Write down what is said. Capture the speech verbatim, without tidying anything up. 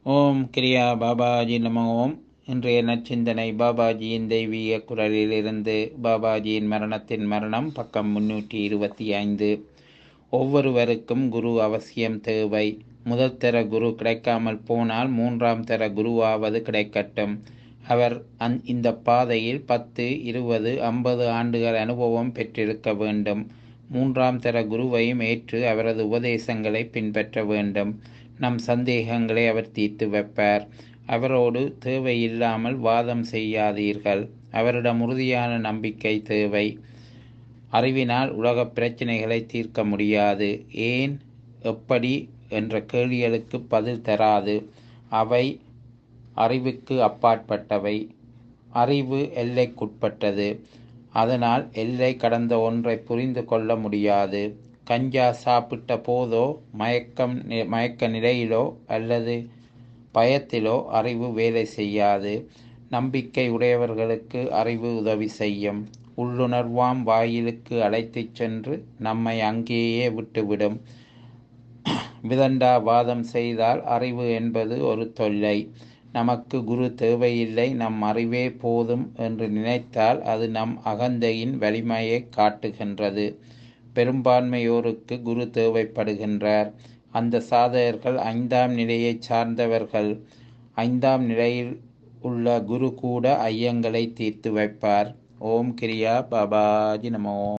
ஓம் கிரியா பாபாஜி நம ஓம். இன்றைய நற்சிந்தனை பாபாஜியின் தெய்வீக குரலிலிருந்து. பாபாஜியின் மரணத்தின் மரணம், பக்கம் முன்னூற்றி இருபத்தி ஐந்து. ஒவ்வொருவருக்கும் குரு அவசியம் தேவை. முதல் தர குரு கிடைக்காமல் போனால் மூன்றாம் தர குருவாவது கிடைக்கட்டும். அவர் அந் இந்த பாதையில் பத்து இருபது ஐம்பது ஆண்டுகள் அனுபவம் பெற்றிருக்க வேண்டும். மூன்றாம் தர குருவையும் ஏற்று அவரது உபதேசங்களை பின்பற்ற வேண்டும். நம் சந்தேகங்களை அவர் தீர்த்து வைப்பார். அவரோடு தேவையில்லாமல் வாதம் செய்யாதீர்கள். அவரிடம் உறுதியான நம்பிக்கை தேவை. அறிவினால் உலக பிரச்சனைகளை தீர்க்க முடியாது. ஏன், எப்படி என்ற கேள்விகளுக்கு பதில் தராது. அவை அறிவுக்கு அப்பாற்பட்டவை. அறிவு எல்லைக்குட்பட்டது. அதனால் எல்லை கடந்த ஒன்றை புரிந்து கொள்ள முடியாது. கஞ்சா சாப்பிட்ட போதோ, மயக்கம் மயக்க நிலையிலோ அல்லது பயத்திலோ அறிவு வேலை செய்யாது. நம்பிக்கை உடையவர்களுக்கு அறிவு உதவி செய்யும். உள்ளுணர்வாம் வாயிலுக்கு அழைத்துச் சென்று நம்மை அங்கேயே விட்டுவிடும். விதண்டா வாதம் செய்தால் அறிவு என்பது ஒரு தொல்லை. நமக்கு குரு தேவையில்லை, நம் அறிவே போதும் என்று நினைத்தால் அது நம் அகந்தையின் வலிமையை காட்டுகின்றது. பெரும்பான்மையோருக்கு குரு தேவைப்படுகின்றார். அந்த சாதகர்கள் ஐந்தாம் நிலையை சார்ந்தவர்கள். ஐந்தாம் நிலையில் உள்ள குரு கூட ஐயங்களை தீர்த்து வைப்பார். ஓம் கிரியா பாபாஜி நமோ.